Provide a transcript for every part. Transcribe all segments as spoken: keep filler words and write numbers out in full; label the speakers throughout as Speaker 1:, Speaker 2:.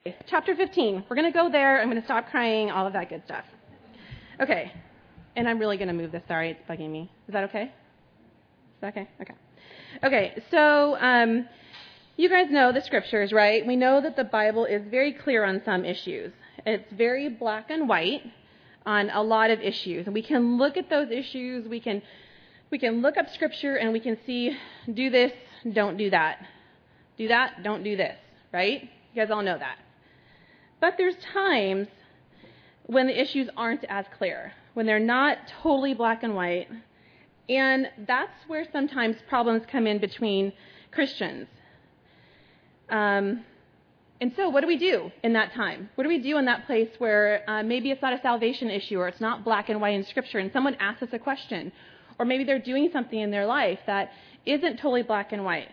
Speaker 1: Chapter fifteen. We're going to go there. I'm going to stop crying, all of that good stuff. Okay. And I'm really going to move this. Sorry, it's bugging me. Is that okay? Is that okay? Okay. Okay, so um, you guys know the scriptures, right? We know that the Bible is very clear on some issues. It's very black and white on a lot of issues. And we can look at those issues. We can we can look up scripture and we can see, do this, don't do that. Do that, don't do this, right? You guys all know that. But there's times when the issues aren't as clear, when they're not totally black and white. And that's where sometimes problems come in between Christians. Um, and so what do we do in that time? What do we do in that place where uh, maybe it's not a salvation issue or it's not black and white in Scripture and someone asks us a question, or maybe they're doing something in their life that isn't totally black and white?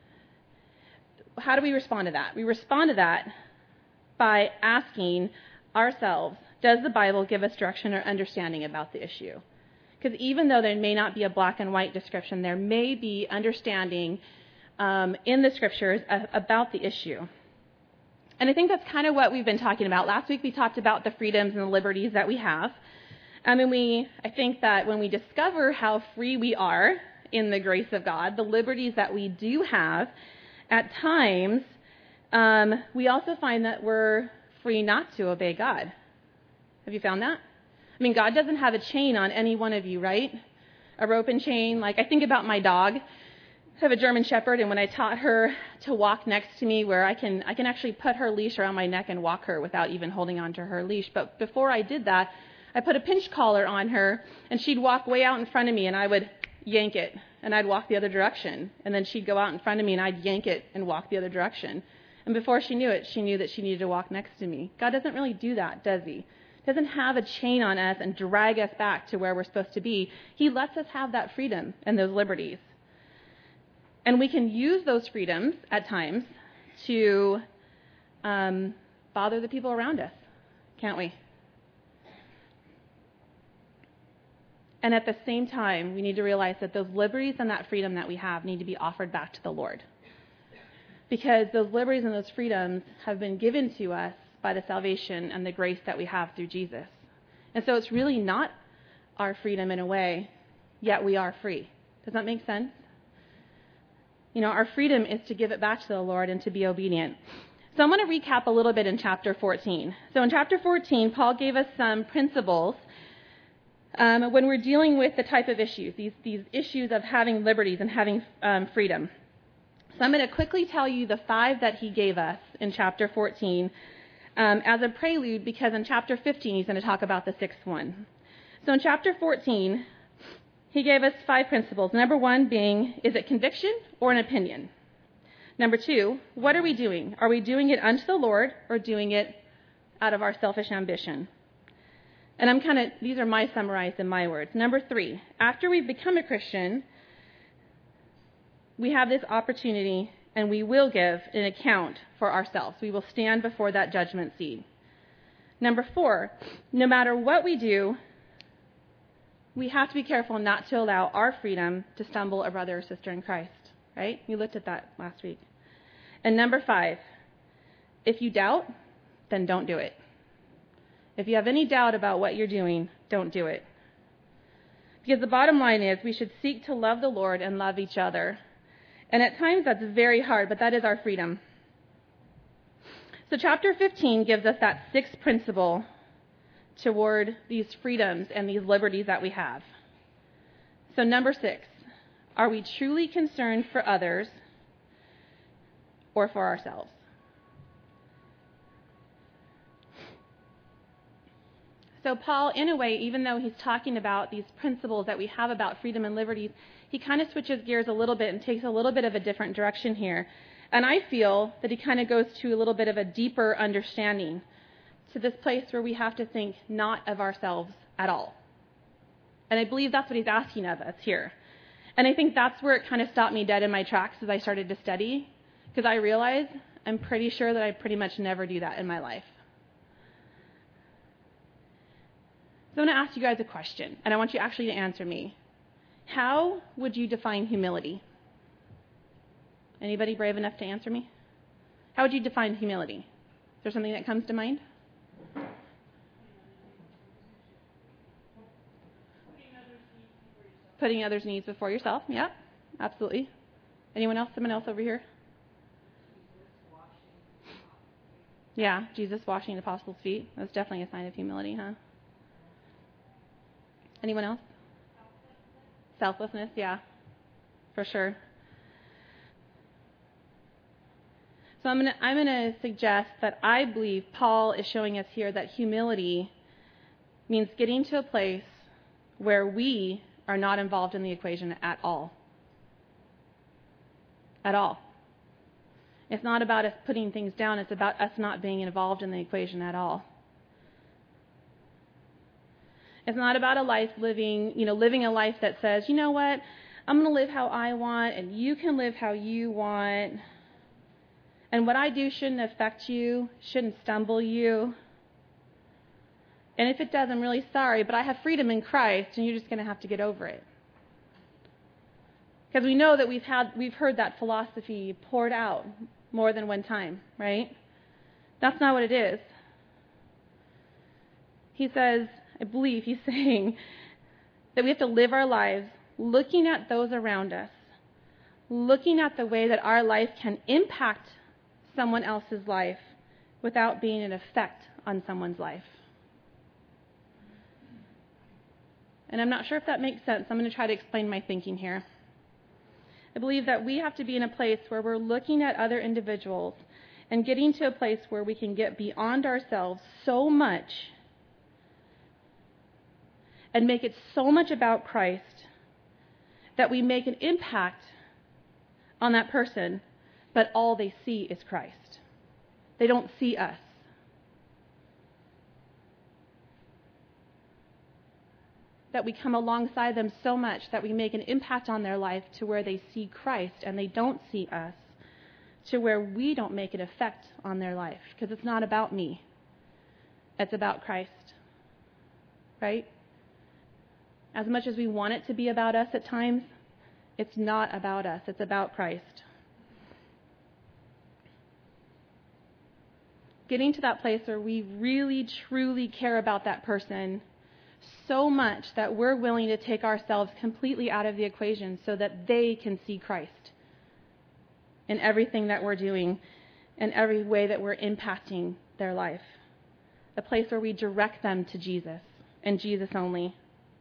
Speaker 1: How do we respond to that? We respond to that by asking ourselves, does the Bible give us direction or understanding about the issue? Because even though there may not be a black and white description, there may be understanding um, in the Scriptures uh, about the issue. And I think that's kind of what we've been talking about. Last week we talked about the freedoms and the liberties that we have. Um, and we, I think that when we discover how free we are in the grace of God, the liberties that we do have, at times um, we also find that we're free not to obey God. Have you found that? I mean, God doesn't have a chain on any one of you, right? A rope and chain. Like, I think about my dog. I have a German Shepherd, and when I taught her to walk next to me, where I can I can actually put her leash around my neck and walk her without even holding onto her leash. But before I did that, I put a pinch collar on her, and she'd walk way out in front of me, and I would yank it, and I'd walk the other direction. And then she'd go out in front of me, and I'd yank it and walk the other direction. And before she knew it, she knew that she needed to walk next to me. God doesn't really do that, does he? Doesn't have a chain on us and drag us back to where we're supposed to be. He lets us have that freedom and those liberties. And we can use those freedoms at times to um, bother the people around us, can't we? And at the same time, we need to realize that those liberties and that freedom that we have need to be offered back to the Lord. Because those liberties and those freedoms have been given to us by the salvation and the grace that we have through Jesus. And so it's really not our freedom in a way, yet we are free. Does that make sense? You know, our freedom is to give it back to the Lord and to be obedient. So I'm going to recap a little bit in chapter fourteen. So in chapter fourteen, Paul gave us some principles um, when we're dealing with the type of issues, these, these issues of having liberties and having um, freedom. So I'm going to quickly tell you the five that he gave us in chapter fourteen um, as a prelude, because in chapter fifteen he's going to talk about the sixth one. So in chapter fourteen, he gave us five principles. Number one being, is it conviction or an opinion? Number two, what are we doing? Are we doing it unto the Lord or doing it out of our selfish ambition? And I'm kind of, these are my summarized in my words. Number three, after we've become a Christian, we have this opportunity and we will give an account for ourselves. We will stand before that judgment seat. Number four, no matter what we do, we have to be careful not to allow our freedom to stumble a brother or sister in Christ, right? We looked at that last week. And number five, if you doubt, then don't do it. If you have any doubt about what you're doing, don't do it. Because the bottom line is we should seek to love the Lord and love each other. And at times that's very hard, but that is our freedom. So chapter fifteen gives us that sixth principle toward these freedoms and these liberties that we have. So number six, are we truly concerned for others or for ourselves? So Paul, in a way, even though he's talking about these principles that we have about freedom and liberties, he kind of switches gears a little bit and takes a little bit of a different direction here. And I feel that he kind of goes to a little bit of a deeper understanding, to this place where we have to think not of ourselves at all. And I believe that's what he's asking of us here. And I think that's where it kind of stopped me dead in my tracks as I started to study, because I realized I'm pretty sure that I pretty much never do that in my life. So I'm going to ask you guys a question, and I want you actually to answer me. How would you define humility? Anybody brave enough to answer me? How would you define humility? there something that comes to mind? Putting others' needs before yourself. Yeah, absolutely. Anyone else? Someone else over here? Yeah, Jesus washing the apostles' feet. That's definitely a sign of humility, huh? Anyone else? Selflessness, yeah, for sure. So I'm going to I'm going to suggest that I believe Paul is showing us here that humility means getting to a place where we are not involved in the equation at all. At all. It's not about us putting things down. It's about us not being involved in the equation at all. It's not about a life living, you know, living a life that says, you know what, I'm going to live how I want and you can live how you want. And what I do shouldn't affect you, shouldn't stumble you. And if it does, I'm really sorry, but I have freedom in Christ and you're just going to have to get over it. Because we know that we've had, we've heard that philosophy poured out more than one time, right? That's not what it is. He says, I believe he's saying that we have to live our lives looking at those around us, looking at the way that our life can impact someone else's life without being an effect on someone's life. And I'm not sure if that makes sense. I'm going to try to explain my thinking here. I believe that we have to be in a place where we're looking at other individuals and getting to a place where we can get beyond ourselves so much and make it so much about Christ that we make an impact on that person, but all they see is Christ. They don't see us. That we come alongside them so much that we make an impact on their life to where they see Christ and they don't see us, to where we don't make an effect on their life, because it's not about me. It's about Christ. Right? As much as we want it to be about us at times, it's not about us. It's about Christ. Getting to that place where we really, truly care about that person so much that we're willing to take ourselves completely out of the equation so that they can see Christ in everything that we're doing, in every way that we're impacting their life. A place where we direct them to Jesus and Jesus only.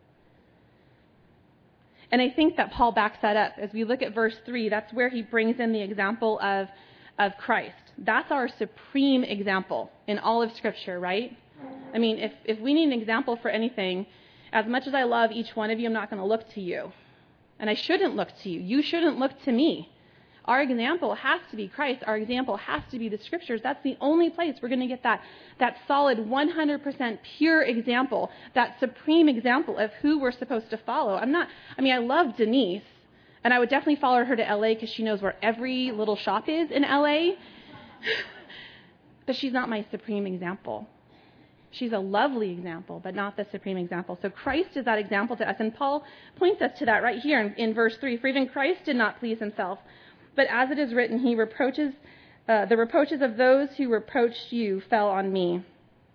Speaker 1: And I think that Paul backs that up. As we look at verse three, that's where he brings in the example of, of Christ. That's our supreme example in all of Scripture, right? I mean, if, if we need an example for anything, as much as I love each one of you, I'm not going to look to you. And I shouldn't look to you. You shouldn't look to me. Our example has to be Christ. Our example has to be the Scriptures. That's the only place we're going to get that, that solid one hundred percent pure example, that supreme example of who we're supposed to follow. I'm not, I mean, I love Denise, and I would definitely follow her to L A because she knows where every little shop is in L A, but she's not my supreme example. She's a lovely example, but not the supreme example. So Christ is that example to us. And Paul points us to that right here in, in verse three. For even Christ did not please himself, but as it is written, he reproaches, uh, the reproaches of those who reproached you fell on me.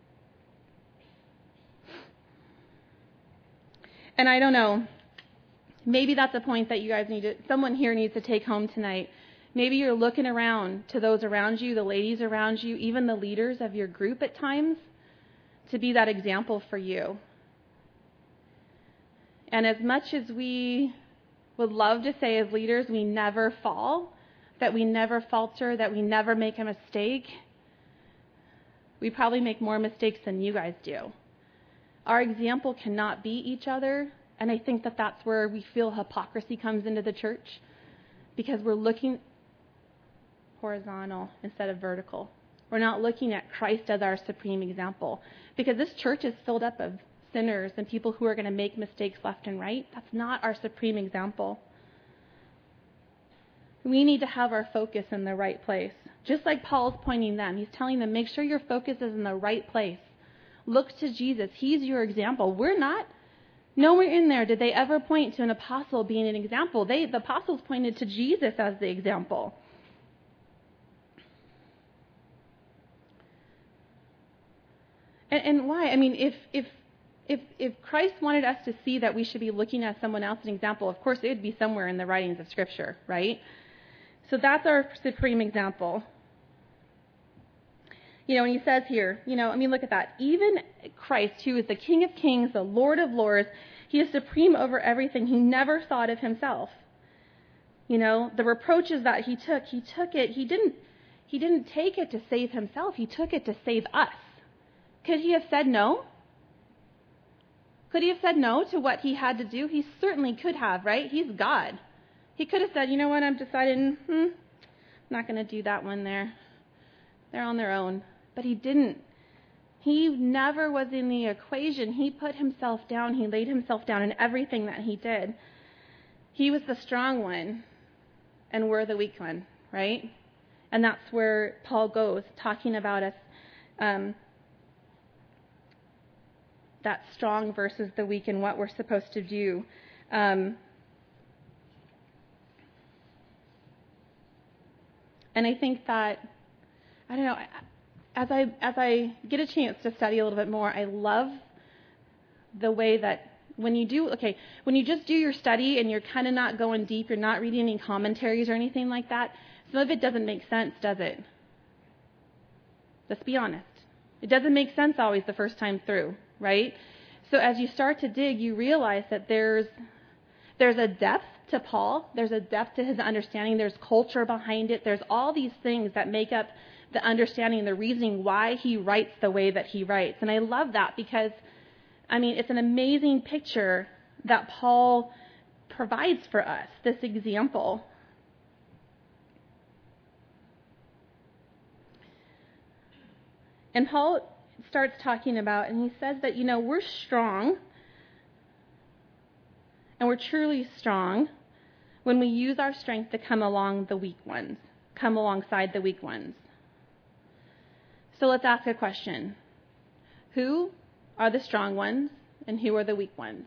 Speaker 1: And I don't know, maybe that's a point that you guys need to, someone here needs to take home tonight. Maybe you're looking around to those around you, the ladies around you, even the leaders of your group at times, to be that example for you. And as much as we would love to say as leaders we never fall, that we never falter, that we never make a mistake, we probably make more mistakes than you guys do. Our example cannot be each other, and I think that that's where we feel hypocrisy comes into the church, because we're looking horizontal instead of vertical. We're not looking at Christ as our supreme example, because this church is filled up of sinners and people who are going to make mistakes left and right. That's not our supreme example. We need to have our focus in the right place. Just like Paul's pointing them, he's telling them, make sure your focus is in the right place. Look to Jesus. He's your example. We're not. Nowhere in there did they ever point to an apostle being an example. They, the apostles pointed to Jesus as the example. And, and why? I mean, if if if if Christ wanted us to see that we should be looking at someone else as an example, of course it would be somewhere in the writings of Scripture, right? So that's our supreme example. You know, and he says here, you know, I mean, look at that. Even Christ, who is the King of Kings, the Lord of Lords, he is supreme over everything. He never thought of himself. You know, the reproaches that he took, he took it, he didn't, he didn't take it to save himself. He took it to save us. Could he have said no? Could he have said no to what he had to do? He certainly could have, right? He's God. He could have said, you know what, I'm deciding, hmm, I'm not going to do that one there. They're on their own. But he didn't. He never was in the equation. He put himself down. He laid himself down in everything that he did. He was the strong one, and we're the weak one, right? And that's where Paul goes, talking about us, um, that strong versus the weak and what we're supposed to do. Um, and I think that, I don't know, as I as I get a chance to study a little bit more, I love the way that when you do, okay, when you just do your study and you're kind of not going deep, you're not reading any commentaries or anything like that, some of it doesn't make sense, does it? Let's be honest. It doesn't make sense always the first time through, right? So as you start to dig, you realize that there's there's a depth to Paul. There's a depth to his understanding. There's culture behind it. There's all these things that make up the understanding, the reasoning why he writes the way that he writes. And I love that because, I mean, it's an amazing picture that Paul provides for us, this example. And Paul starts talking about, and he says that, you know, we're strong, and we're truly strong when we use our strength to come along the weak ones, come alongside the weak ones. So let's ask a question. Who are the strong ones and who are the weak ones?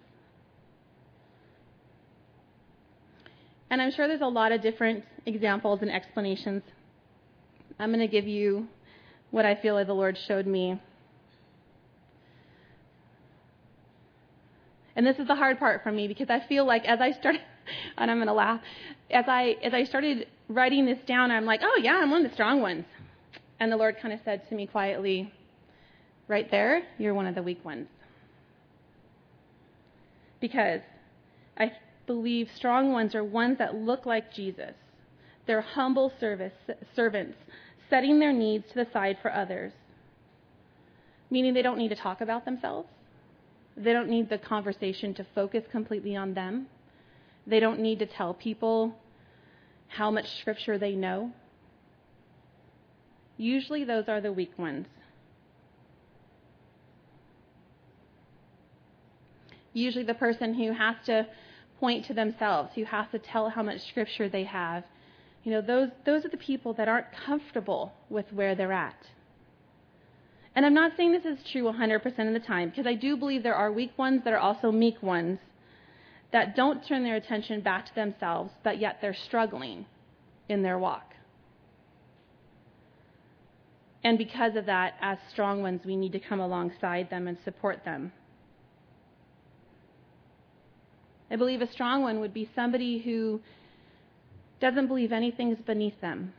Speaker 1: And I'm sure there's a lot of different examples and explanations. I'm going to give you what I feel like the Lord showed me. And this is the hard part for me because I feel like as I started, and I'm going to laugh, as I as I started writing this down, I'm like, oh yeah, I'm one of the strong ones. And the Lord kind of said to me quietly, right there, you're one of the weak ones. Because I believe strong ones are ones that look like Jesus. They're humble service, servants, setting their needs to the side for others. Meaning they don't need to talk about themselves. They don't need the conversation to focus completely on them. They don't need to tell people how much Scripture they know. Usually those are the weak ones. Usually the person who has to point to themselves, who has to tell how much Scripture they have. You know, those those are the people that aren't comfortable with where they're at. And I'm not saying this is true one hundred percent of the time, because I do believe there are weak ones that are also meek ones that don't turn their attention back to themselves, but yet they're struggling in their walk. And because of that, as strong ones, we need to come alongside them and support them. I believe a strong one would be somebody who doesn't believe anything's beneath them.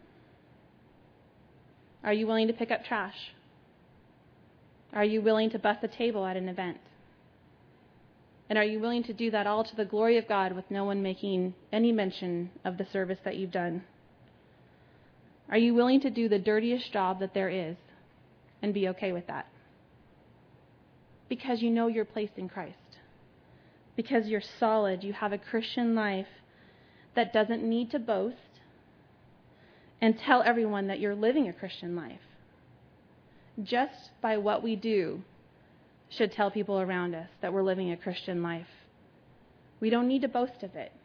Speaker 1: Are you willing to pick up trash? Are you willing to bust a table at an event? And are you willing to do that all to the glory of God with no one making any mention of the service that you've done? Are you willing to do the dirtiest job that there is and be okay with that? Because you know your place in Christ. Because you're solid, you have a Christian life that doesn't need to boast and tell everyone that you're living a Christian life. Just by what we do should tell people around us that we're living a Christian life. We don't need to boast of it.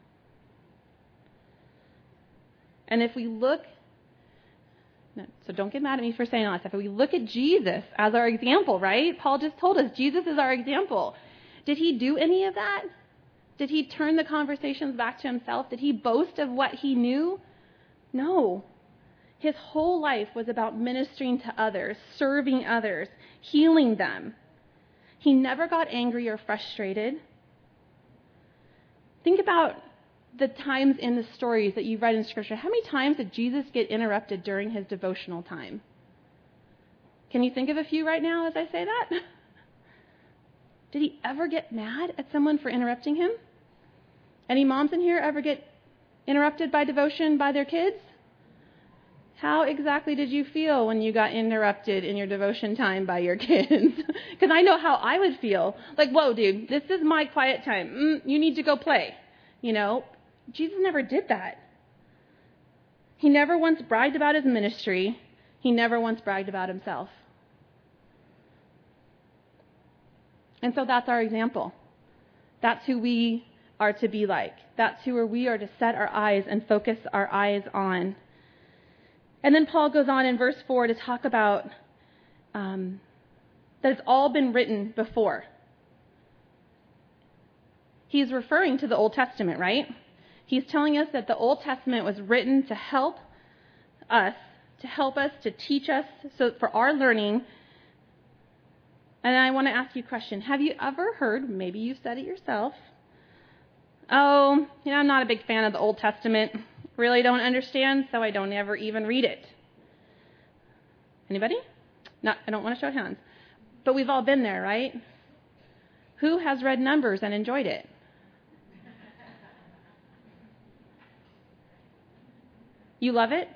Speaker 1: And if we look, no, so don't get mad at me for saying all that stuff, if we look at Jesus as our example, right? Paul just told us Jesus is our example. Did he do any of that? Did he turn the conversations back to himself? Did he boast of what he knew? No. His whole life was about ministering to others, serving others, healing them. He never got angry or frustrated. Think about the times in the stories that you've read in Scripture. How many times did Jesus get interrupted during his devotional time? Can you think of a few right now as I say that? Did he ever get mad at someone for interrupting him? Any moms in here ever get interrupted by devotion by their kids? How exactly did you feel when you got interrupted in your devotion time by your kids? Because I know how I would feel. Like, whoa, dude, this is my quiet time. Mm, you need to go play. You know, Jesus never did that. He never once bragged about his ministry. He never once bragged about himself. And so that's our example. That's who we are to be like. That's who we are to set our eyes and focus our eyes on. And then Paul goes on in verse four to talk about um, that it's all been written before. He's referring to the Old Testament, right? He's telling us that the Old Testament was written to help us, to help us, to teach us, so for our learning. And I want to ask you a question. Have you ever heard, maybe you've said it yourself, oh, you know, I'm not a big fan of the Old Testament. Really don't understand, so I don't ever even read it. Anybody? No, I don't want to show hands. But we've all been there, right? Who has read Numbers and enjoyed it? You love it?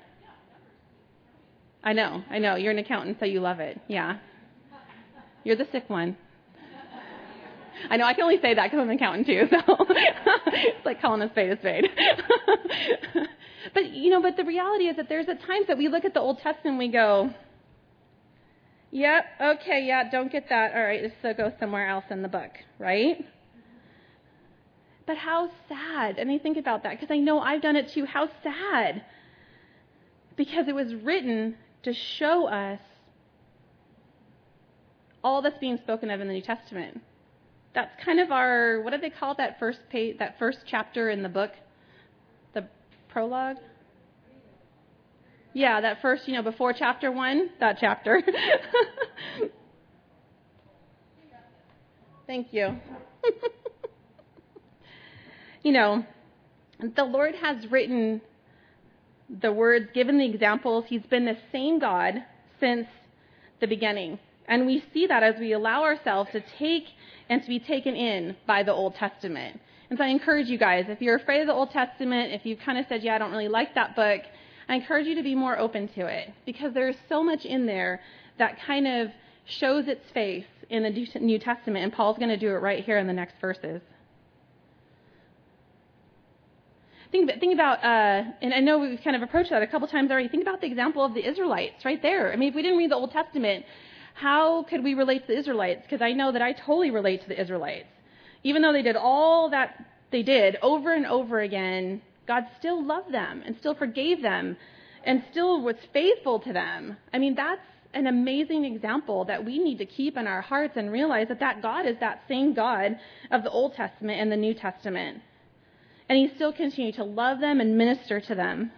Speaker 1: I know, I know. You're an accountant, so you love it. Yeah. You're the sick one. I know, I can only say that because I'm an accountant too, so it's like calling a spade a spade. But, you know, but the reality is that there's at times that we look at the Old Testament and we go, yep, okay, yeah, don't get that. All right, so go somewhere else in the book, right? But how sad. And I think about that because I know I've done it too. How sad. Because it was written to show us all that's being spoken of in the New Testament. That's kind of our, what do they call that first page, that first chapter in the book? The prologue? Yeah, that first, you know, before chapter one, that chapter. Thank you. You know, the Lord has written the words, given the examples. He's been the same God since the beginning. And we see that as we allow ourselves to take and to be taken in by the Old Testament. And so I encourage you guys, if you're afraid of the Old Testament, if you've kind of said, yeah, I don't really like that book, I encourage you to be more open to it. Because there's so much in there that kind of shows its face in the New Testament. And Paul's going to do it right here in the next verses. Think, think about, uh, and I know we've kind of approached that a couple times already, think about the example of the Israelites right there. I mean, if we didn't read the Old Testament, how could we relate to the Israelites? Because I know that I totally relate to the Israelites. Even though they did all that they did over and over again, God still loved them and still forgave them and still was faithful to them. I mean, that's an amazing example that we need to keep in our hearts and realize that that God is that same God of the Old Testament and the New Testament. And he still continued to love them and minister to them.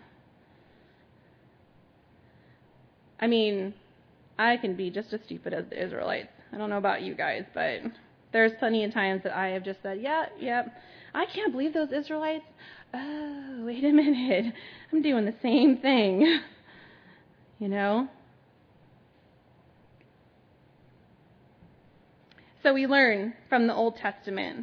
Speaker 1: I mean, I can be just as stupid as the Israelites. I don't know about you guys, but there's plenty of times that I have just said, yeah, yeah, I can't believe those Israelites. Oh, wait a minute. I'm doing the same thing. You know? So we learn from the Old Testament.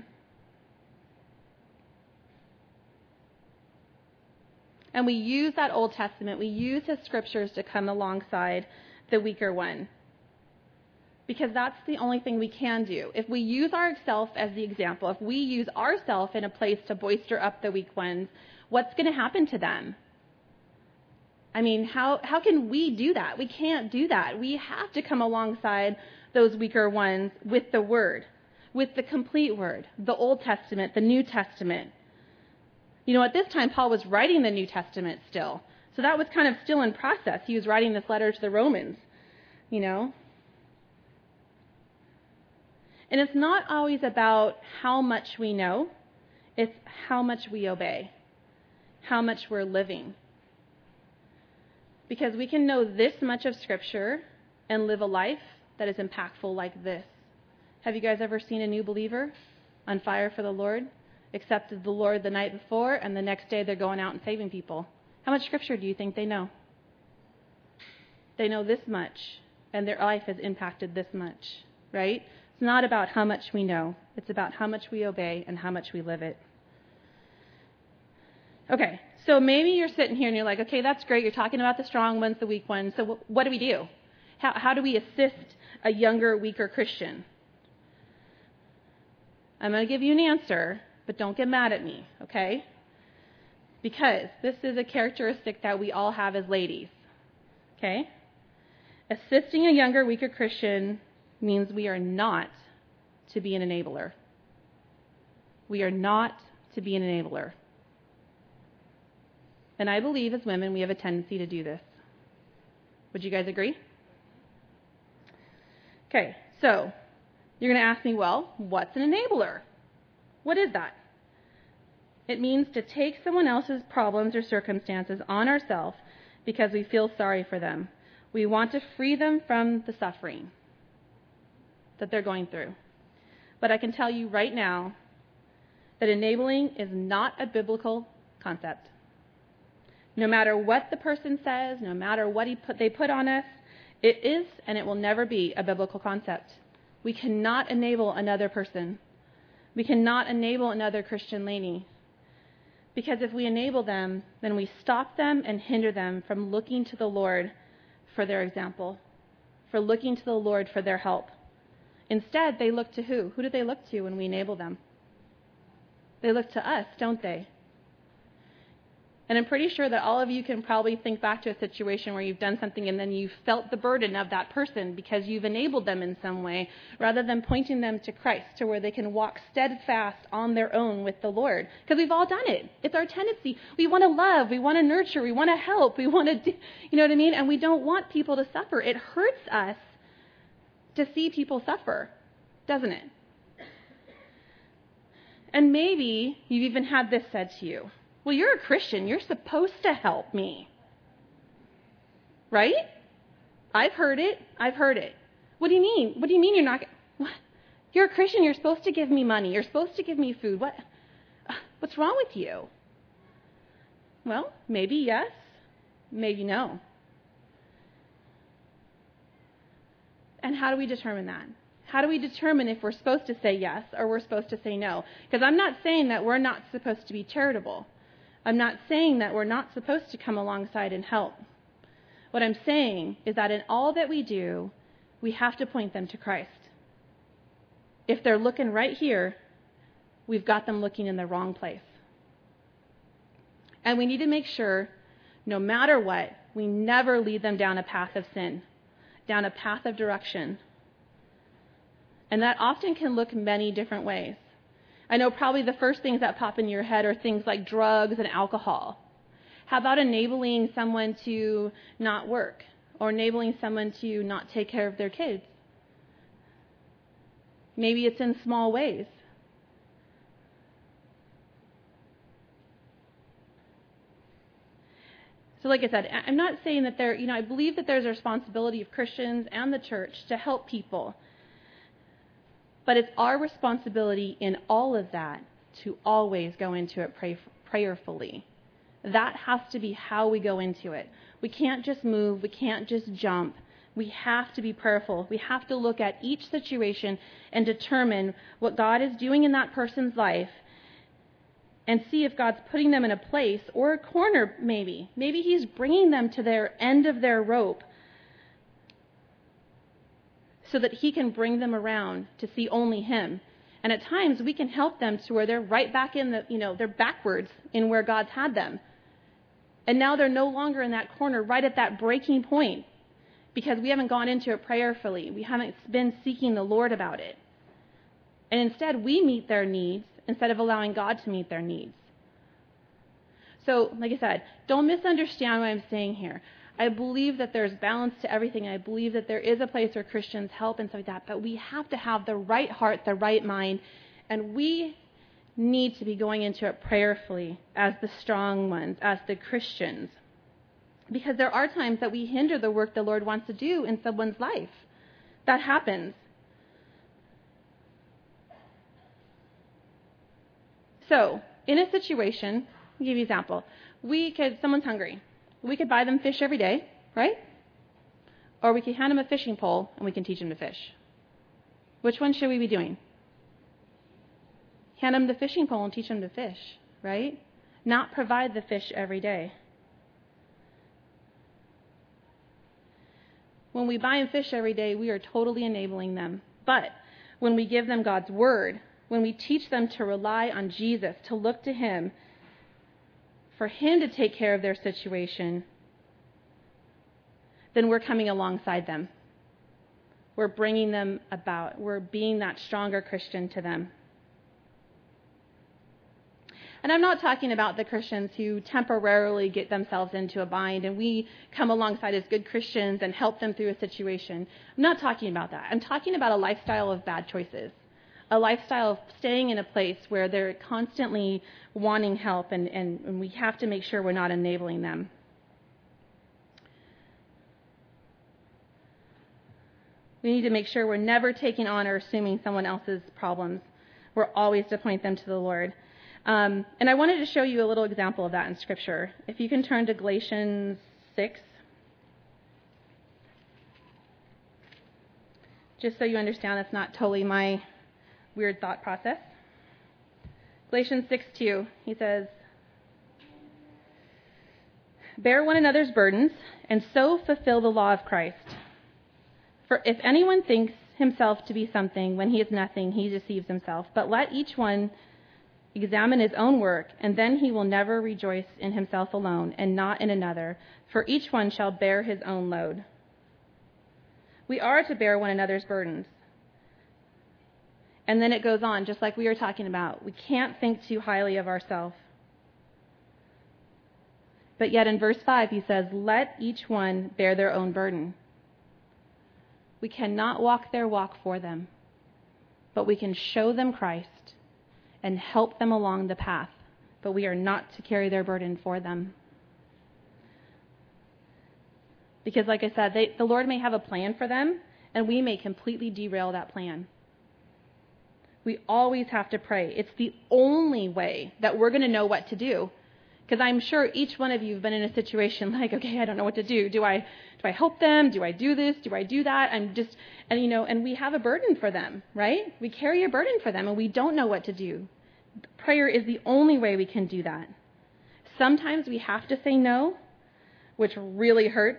Speaker 1: And we use that Old Testament, we use his scriptures to come alongside the weaker one. Because that's the only thing we can do. If we use ourselves as the example, if we use ourselves in a place to bolster up the weak ones, what's going to happen to them? I mean, how, how can we do that? We can't do that. We have to come alongside those weaker ones with the Word, with the complete Word, the Old Testament, the New Testament. You know, at this time, Paul was writing the New Testament still. So that was kind of still in process. He was writing this letter to the Romans, you know. And it's not always about how much we know. It's how much we obey, how much we're living. Because we can know this much of Scripture and live a life that is impactful like this. Have you guys ever seen a new believer on fire for the Lord, accepted the Lord the night before, and the next day they're going out and saving people? How much Scripture do you think they know? They know this much, and their life has impacted this much, right? It's not about how much we know. It's about how much we obey and how much we live it. Okay, so maybe you're sitting here and you're like, okay, that's great. You're talking about the strong ones, the weak ones. So what do we do? How, how do we assist a younger, weaker Christian? I'm going to give you an answer, but don't get mad at me, okay? Because this is a characteristic that we all have as ladies, okay? Assisting a younger, weaker Christian means we are not to be an enabler. We are not to be an enabler. And I believe as women we have a tendency to do this. Would you guys agree? Okay, so you're going to ask me, well, what's an enabler? What is that? It means to take someone else's problems or circumstances on ourselves because we feel sorry for them. We want to free them from the suffering that they're going through. But I can tell you right now that enabling is not a biblical concept. No matter what the person says, no matter what he put, they put on us, it is and it will never be a biblical concept. We cannot enable another person. We cannot enable another Christian lady. Because if we enable them, then we stop them and hinder them from looking to the Lord for their example, for looking to the Lord for their help. Instead, they look to who? Who do they look to when we enable them? They look to us, don't they? And I'm pretty sure that all of you can probably think back to a situation where you've done something and then you've felt the burden of that person because you've enabled them in some way rather than pointing them to Christ to where they can walk steadfast on their own with the Lord. Because we've all done it. It's our tendency. We want to love. We want to nurture. We want to help. We want to, do, you know what I mean? And we don't want people to suffer. It hurts us to see people suffer, doesn't it? And maybe you've even had this said to you. Well, you're a Christian. You're supposed to help me. Right? I've heard it. I've heard it. What do you mean? What do you mean you're not? What? You're a Christian. You're supposed to give me money. You're supposed to give me food. What? What's wrong with you? Well, maybe yes. Maybe no. And how do we determine that? How do we determine if we're supposed to say yes or we're supposed to say no? Because I'm not saying that we're not supposed to be charitable. I'm not saying that we're not supposed to come alongside and help. What I'm saying is that in all that we do, we have to point them to Christ. If they're looking right here, we've got them looking in the wrong place. And we need to make sure, no matter what, we never lead them down a path of sin, down a path of direction. And that often can look many different ways. I know probably the first things that pop in your head are things like drugs and alcohol. How about enabling someone to not work or enabling someone to not take care of their kids? Maybe it's in small ways. So like I said, I'm not saying that there, you know, I believe that there's a responsibility of Christians and the church to help people. But it's our responsibility in all of that to always go into it pray, prayerfully. That has to be how we go into it. We can't just move. We can't just jump. We have to be prayerful. We have to look at each situation and determine what God is doing in that person's life and see if God's putting them in a place or a corner maybe. Maybe He's bringing them to their end of their rope so that He can bring them around to see only Him. And at times we can help them to where they're right back in the, you know, they're backwards in where God's had them. And now they're no longer in that corner right at that breaking point because we haven't gone into it prayerfully. We haven't been seeking the Lord about it. And instead we meet their needs instead of allowing God to meet their needs. So, like I said, don't misunderstand what I'm saying here. I believe that there's balance to everything. I believe that there is a place where Christians help and stuff like that. But we have to have the right heart, the right mind. And we need to be going into it prayerfully as the strong ones, as the Christians. Because there are times that we hinder the work the Lord wants to do in someone's life. That happens. So, in a situation, I'll give you an example. We could, someone's hungry. We could buy them fish every day, right? Or we could hand them a fishing pole and we can teach them to fish. Which one should we be doing? Hand them the fishing pole and teach them to fish, right? Not provide the fish every day. When we buy them fish every day, we are totally enabling them. But when we give them God's word, when we teach them to rely on Jesus, to look to him, for him to take care of their situation, then we're coming alongside them. We're bringing them about. We're being that stronger Christian to them. And I'm not talking about the Christians who temporarily get themselves into a bind and we come alongside as good Christians and help them through a situation. I'm not talking about that. I'm talking about a lifestyle of bad choices. A lifestyle of staying in a place where they're constantly wanting help and, and, and we have to make sure we're not enabling them. We need to make sure we're never taking on or assuming someone else's problems. We're always to point them to the Lord. Um, and I wanted to show you a little example of that in Scripture. If you can turn to Galatians six. Just so you understand that's not totally my weird thought process. Galatians six two, he says, "Bear one another's burdens, and so fulfill the law of Christ. For if anyone thinks himself to be something when he is nothing, he deceives himself. But let each one examine his own work, and then he will never rejoice in himself alone and not in another, for each one shall bear his own load." We are to bear one another's burdens. And then it goes on, just like we were talking about. We can't think too highly of ourselves. But yet in verse five, he says, let each one bear their own burden. We cannot walk their walk for them, but we can show them Christ and help them along the path, but we are not to carry their burden for them. Because like I said, they, the Lord may have a plan for them, and we may completely derail that plan. We always have to pray. It's the only way that we're going to know what to do. Because I'm sure each one of you have been in a situation like, okay, I don't know what to do. Do I do I help them? Do I do this? Do I do that? I'm just, and you know, and we have a burden for them, right? We carry a burden for them, and we don't know what to do. Prayer is the only way we can do that. Sometimes we have to say no, which really hurts.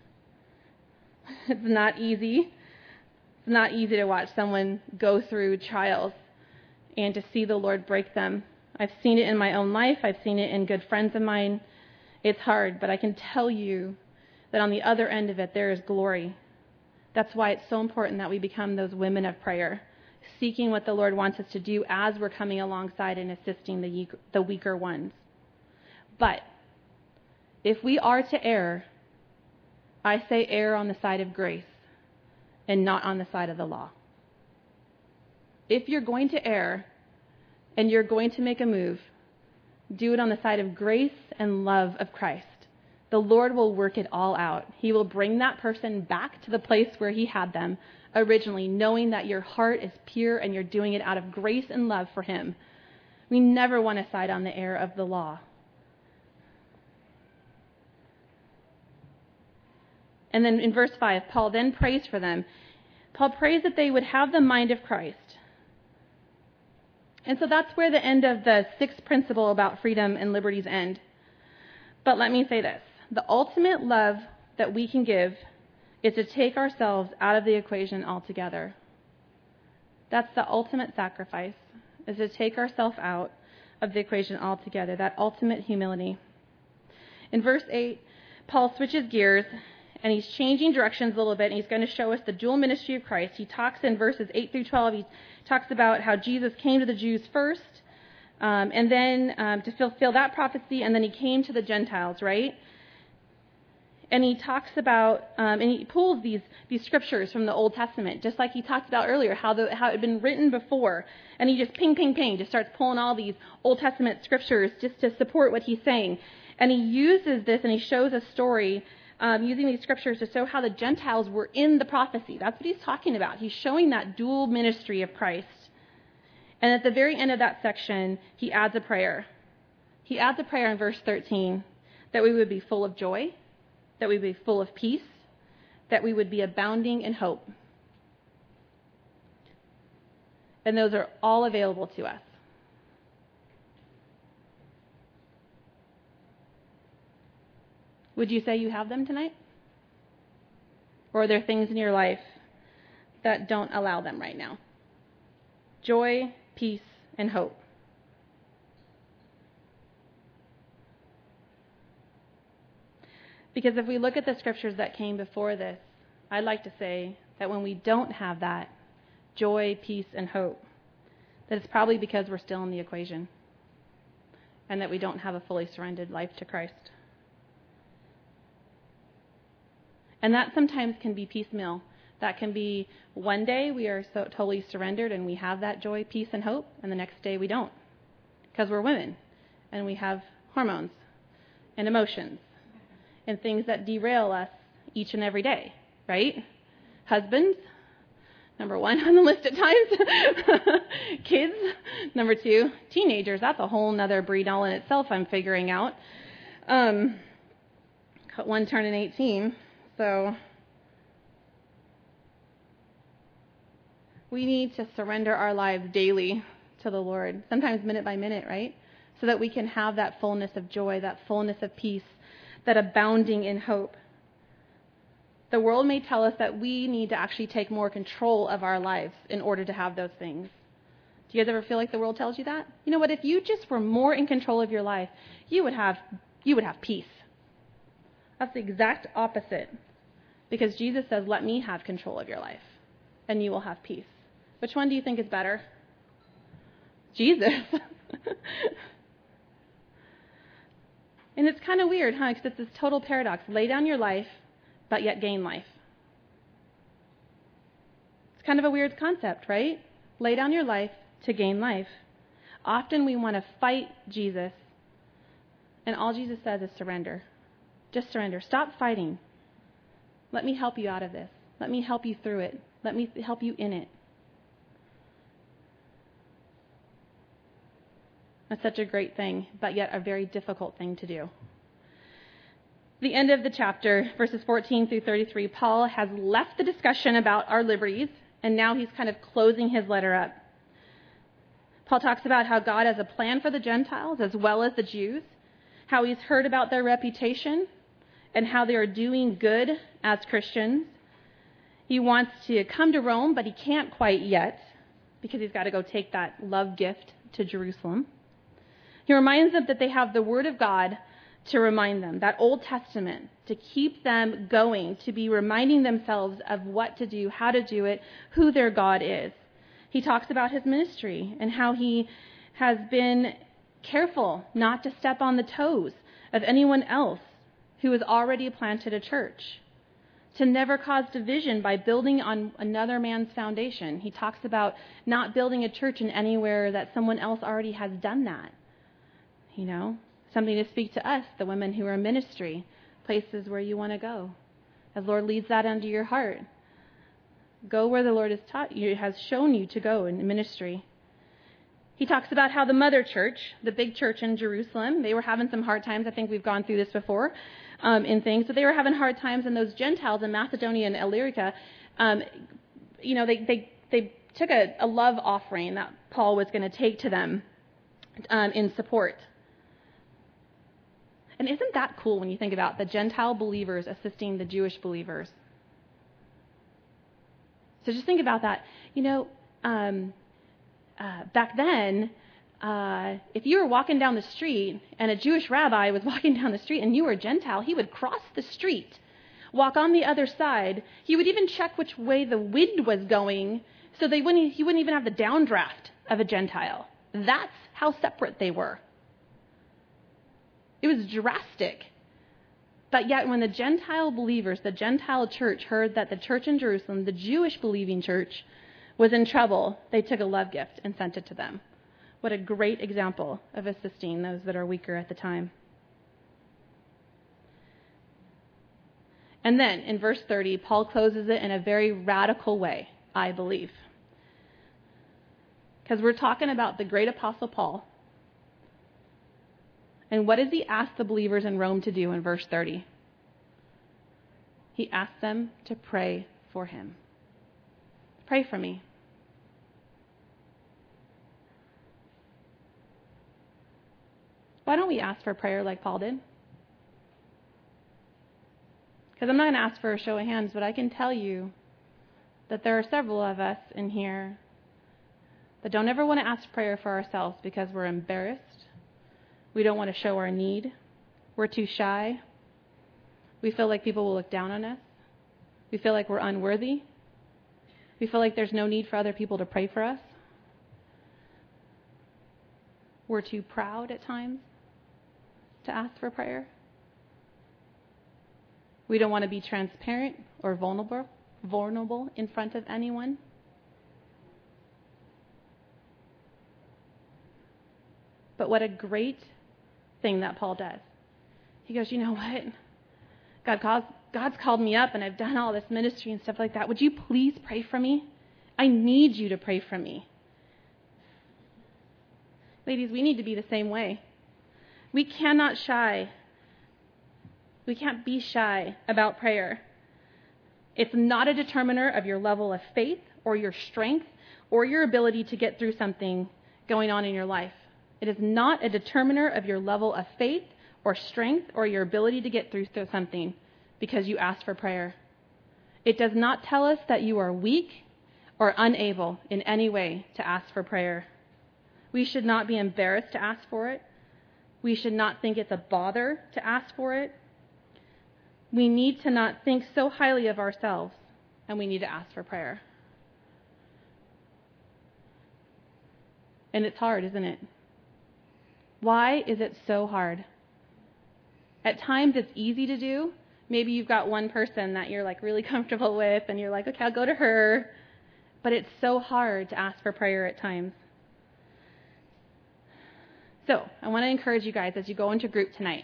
Speaker 1: It's not easy. It's not easy to watch someone go through trials and to see the Lord break them. I've seen it in my own life. I've seen it in good friends of mine. It's hard, but I can tell you that on the other end of it, there is glory. That's why it's so important that we become those women of prayer, seeking what the Lord wants us to do as we're coming alongside and assisting the, the weaker ones. But if we are to err, I say err on the side of grace and not on the side of the law. If you're going to err, and you're going to make a move, do it on the side of grace and love of Christ. The Lord will work it all out. He will bring that person back to the place where he had them originally, knowing that your heart is pure and you're doing it out of grace and love for him. We never want to side on the error of the law. And then in verse five, Paul then prays for them. Paul prays that they would have the mind of Christ. And so that's where the end of the sixth principle about freedom and liberties end. But let me say this. The ultimate love that we can give is to take ourselves out of the equation altogether. That's the ultimate sacrifice, is to take ourselves out of the equation altogether, that ultimate humility. In verse eight, Paul switches gears, and he's changing directions a little bit, and he's going to show us the dual ministry of Christ. He talks in verses eight through twelve, he talks about how Jesus came to the Jews first, um, and then um, to fulfill that prophecy, and then he came to the Gentiles, right? And he talks about, um, and he pulls these these scriptures from the Old Testament, just like he talked about earlier, how the how it had been written before. And he just ping, ping, ping, just starts pulling all these Old Testament scriptures just to support what he's saying. And he uses this and he shows a story um, using these scriptures to show how the Gentiles were in the prophecy. That's what he's talking about. He's showing that dual ministry of Christ. And at the very end of that section, he adds a prayer. He adds a prayer in verse thirteen that we would be full of joy, that we would be full of peace, that we would be abounding in hope. And those are all available to us. Would you say you have them tonight? Or are there things in your life that don't allow them right now? Joy, peace, and hope. Because if we look at the scriptures that came before this, I'd like to say that when we don't have that joy, peace, and hope, that it's probably because we're still in the equation and that we don't have a fully surrendered life to Christ. And that sometimes can be piecemeal. That can be one day we are so totally surrendered and we have that joy, peace, and hope, and the next day we don't. Because we're women and we have hormones and emotions and things that derail us each and every day, right? Husbands, number one on the list at times. Kids, number two. Teenagers, that's a whole nother breed all in itself I'm figuring out. Um, one turning eighteen, so we need to surrender our lives daily to the Lord, sometimes minute by minute, right? So that we can have that fullness of joy, that fullness of peace, that abounding in hope. The world may tell us that we need to actually take more control of our lives in order to have those things. Do you guys ever feel like the world tells you that? You know what? If you just were more in control of your life, you would have you would have peace. That's the exact opposite. Because Jesus says, let me have control of your life, and you will have peace. Which one do you think is better? Jesus. And it's kind of weird, huh? Because it's this total paradox. Lay down your life, but yet gain life. It's kind of a weird concept, right? Lay down your life to gain life. Often we want to fight Jesus, and all Jesus says is surrender. Just surrender. Stop fighting. Let me help you out of this. Let me help you through it. Let me help you in it. That's such a great thing, but yet a very difficult thing to do. The end of the chapter, verses fourteen through thirty-three, Paul has left the discussion about our liberties, and now he's kind of closing his letter up. Paul talks about how God has a plan for the Gentiles as well as the Jews, how he's heard about their reputation, and how they are doing good as Christians. He wants to come to Rome, but he can't quite yet because he's got to go take that love gift to Jerusalem. He reminds them that they have the Word of God to remind them, that Old Testament, to keep them going, to be reminding themselves of what to do, how to do it, who their God is. He talks about his ministry and how he has been careful not to step on the toes of anyone else who has already planted a church, to never cause division by building on another man's foundation. He talks about not building a church in anywhere that someone else already has done that. You know, something to speak to us, the women who are in ministry, places where you want to go. As Lord leads that under your heart, go where the Lord has taught you, has shown you to go in ministry. He talks about how the mother church, the big church in Jerusalem, they were having some hard times. I think we've gone through this before um, in things, but they were having hard times. And those Gentiles in Macedonia and Illyricum, um, you know, they they they took a, a love offering that Paul was going to take to them um, in support. And isn't that cool when you think about the Gentile believers assisting the Jewish believers? So just think about that. You know, um, uh, back then, uh, if you were walking down the street and a Jewish rabbi was walking down the street and you were a Gentile, he would cross the street, walk on the other side. He would even check which way the wind was going so they wouldn't, he wouldn't even have the downdraft of a Gentile. That's how separate they were. It was drastic. But yet when the Gentile believers, the Gentile church, heard that the church in Jerusalem, the Jewish believing church, was in trouble, they took a love gift and sent it to them. What a great example of assisting those that are weaker at the time. And then in verse thirty, Paul closes it in a very radical way, I believe. Because we're talking about the great apostle Paul. And what does he ask the believers in Rome to do in verse thirty? He asked them to pray for him. Pray for me. Why don't we ask for prayer like Paul did? Because I'm not going to ask for a show of hands, but I can tell you that there are several of us in here that don't ever want to ask prayer for ourselves because we're embarrassed. We don't want to show our need. We're too shy. We feel like people will look down on us. We feel like we're unworthy. We feel like there's no need for other people to pray for us. We're too proud at times to ask for prayer. We don't want to be transparent or vulnerable, vulnerable in front of anyone. But what a great thing that Paul does. He goes, you know what? God calls, God's called me up and I've done all this ministry and stuff like that. Would you please pray for me? I need you to pray for me. Ladies, we need to be the same way. We cannot shy. We can't be shy about prayer. It's not a determiner of your level of faith or your strength or your ability to get through something going on in your life. It is not a determiner of your level of faith or strength or your ability to get through something because you asked for prayer. It does not tell us that you are weak or unable in any way to ask for prayer. We should not be embarrassed to ask for it. We should not think it's a bother to ask for it. We need to not think so highly of ourselves, and we need to ask for prayer. And it's hard, isn't it? Why is it so hard? At times it's easy to do. Maybe you've got one person that you're like really comfortable with, and you're like, okay, I'll go to her. But it's so hard to ask for prayer at times. So I want to encourage you guys as you go into group tonight.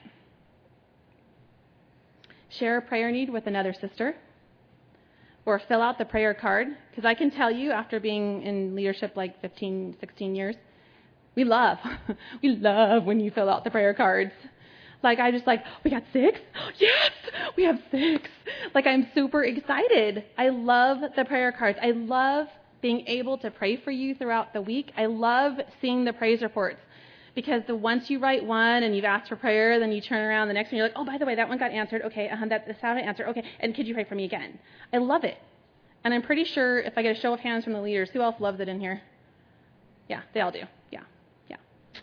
Speaker 1: Share a prayer need with another sister or fill out the prayer card. Because I can tell you, after being in leadership like fifteen, sixteen years, we love, we love when you fill out the prayer cards. Like, I just like, we got six? Yes, we have six. Like, I'm super excited. I love the prayer cards. I love being able to pray for you throughout the week. I love seeing the praise reports. Because the once you write one and you've asked for prayer, then you turn around the next one, you're like, oh, by the way, that one got answered. Okay, uh, that this haven't answered. Okay, and could you pray for me again? I love it. And I'm pretty sure if I get a show of hands from the leaders, who else loves it in here? Yeah, they all do. Yeah, yeah.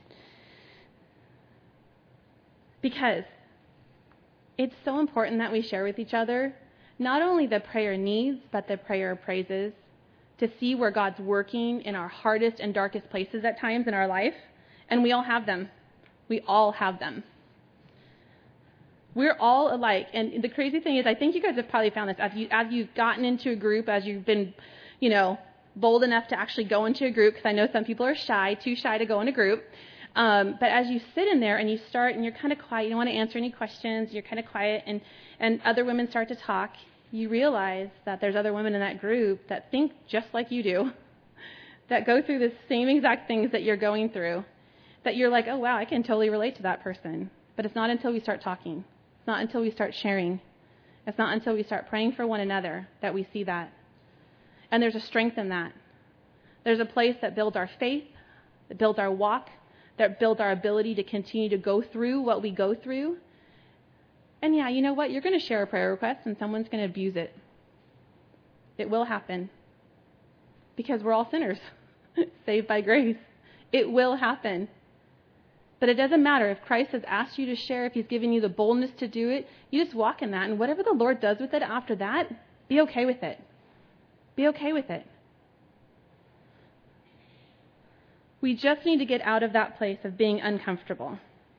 Speaker 1: Because it's so important that we share with each other not only the prayer needs, but the prayer praises to see where God's working in our hardest and darkest places at times in our life. And we all have them. We all have them. We're all alike. And the crazy thing is, I think you guys have probably found this as, you, as you've gotten into a group, as you've been, you know, bold enough to actually go into a group, because I know some people are shy, too shy to go in a group. Um, but as you sit in there and you start and you're kind of quiet, you don't want to answer any questions, you're kind of quiet, and, and other women start to talk, you realize that there's other women in that group that think just like you do, that go through the same exact things that you're going through. That you're like, oh, wow, I can totally relate to that person. But it's not until we start talking. It's not until we start sharing. It's not until we start praying for one another that we see that. And there's a strength in that. There's a place that builds our faith, that builds our walk, that builds our ability to continue to go through what we go through. And yeah, you know what? You're going to share a prayer request and someone's going to abuse it. It will happen. Because we're all sinners, saved by grace. It will happen. But it doesn't matter. If Christ has asked you to share, if he's given you the boldness to do it, you just walk in that. And whatever the Lord does with it after that, be okay with it. Be okay with it. We just need to get out of that place of being uncomfortable.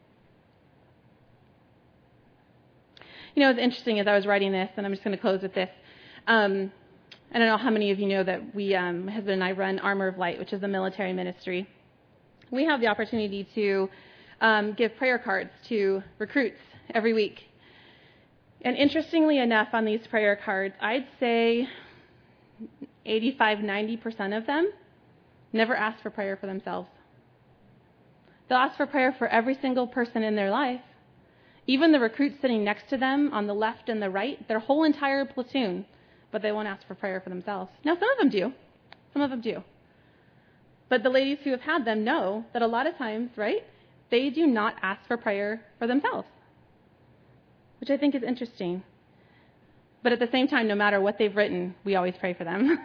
Speaker 1: You know, what's interesting as I was writing this, and I'm just going to close with this. Um, I don't know how many of you know that we, um, my husband and I run Armor of Light, which is a military ministry. We have the opportunity to um, give prayer cards to recruits every week. And interestingly enough, on these prayer cards, I'd say eighty-five, ninety percent of them never ask for prayer for themselves. They'll ask for prayer for every single person in their life. Even the recruits sitting next to them on the left and the right, their whole entire platoon, but they won't ask for prayer for themselves. Now, some of them do. Some of them do. But the ladies who have had them know that a lot of times, right, they do not ask for prayer for themselves, which I think is interesting. But at the same time, no matter what they've written, we always pray for them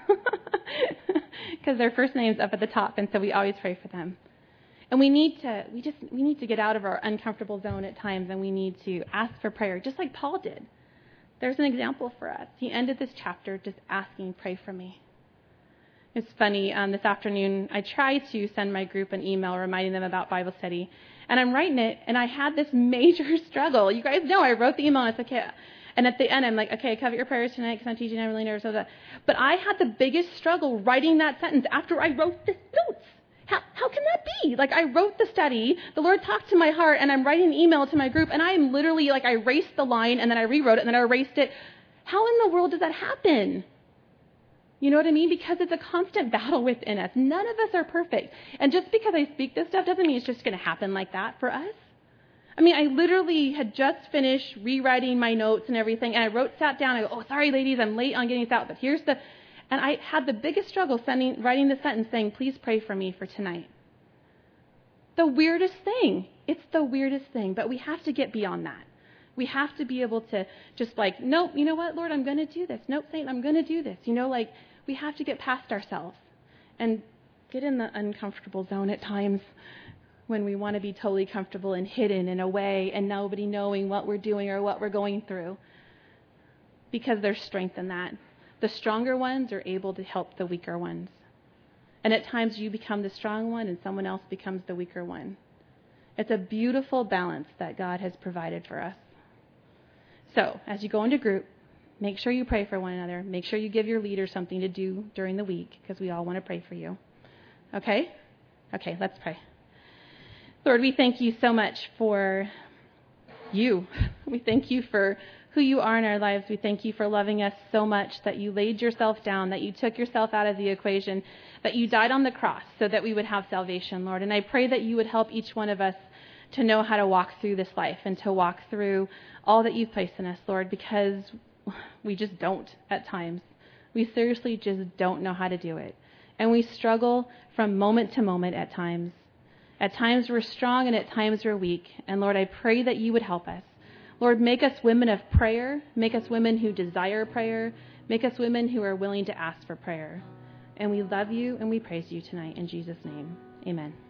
Speaker 1: because their first name's up at the top, and so we always pray for them. And we need to, we just, we need to get out of our uncomfortable zone at times, and we need to ask for prayer, just like Paul did. There's an example for us. He ended this chapter just asking, pray for me. It's funny, um, this afternoon, I tried to send my group an email reminding them about Bible study, and I'm writing it, and I had this major struggle. You guys know I wrote the email, and it's okay. And at the end, I'm like, okay, cover your prayers tonight because I'm teaching. I'm really nervous. But I had the biggest struggle writing that sentence after I wrote the notes. How, how can that be? Like, I wrote the study, the Lord talked to my heart, and I'm writing an email to my group, and I am literally, like, I erased the line, and then I rewrote it, and then I erased it. How in the world does that happen? You know what I mean? Because it's a constant battle within us. None of us are perfect. And just because I speak this stuff doesn't mean it's just going to happen like that for us. I mean, I literally had just finished rewriting my notes and everything, and I wrote, sat down, I go, oh, sorry, ladies, I'm late on getting this out, but here's the... And I had the biggest struggle sending, writing the sentence saying, please pray for me for tonight. The weirdest thing. It's the weirdest thing, but we have to get beyond that. We have to be able to just like, nope, you know what, Lord, I'm going to do this. Nope, Satan, I'm going to do this. You know, like, we have to get past ourselves and get in the uncomfortable zone at times when we want to be totally comfortable and hidden and away and nobody knowing what we're doing or what we're going through, because there's strength in that. The stronger ones are able to help the weaker ones. And at times you become the strong one and someone else becomes the weaker one. It's a beautiful balance that God has provided for us. So, as you go into group, make sure you pray for one another. Make sure you give your leader something to do during the week, because we all want to pray for you. Okay? Okay, let's pray. Lord, we thank you so much for you. We thank you for who you are in our lives. We thank you for loving us so much that you laid yourself down, that you took yourself out of the equation, that you died on the cross so that we would have salvation, Lord. And I pray that you would help each one of us to know how to walk through this life and to walk through all that you've placed in us, Lord, because we just don't at times. We seriously just don't know how to do it. And we struggle from moment to moment at times. At times we're strong and at times we're weak. And Lord, I pray that you would help us. Lord, make us women of prayer. Make us women who desire prayer. Make us women who are willing to ask for prayer. And we love you and we praise you tonight in Jesus' name. Amen.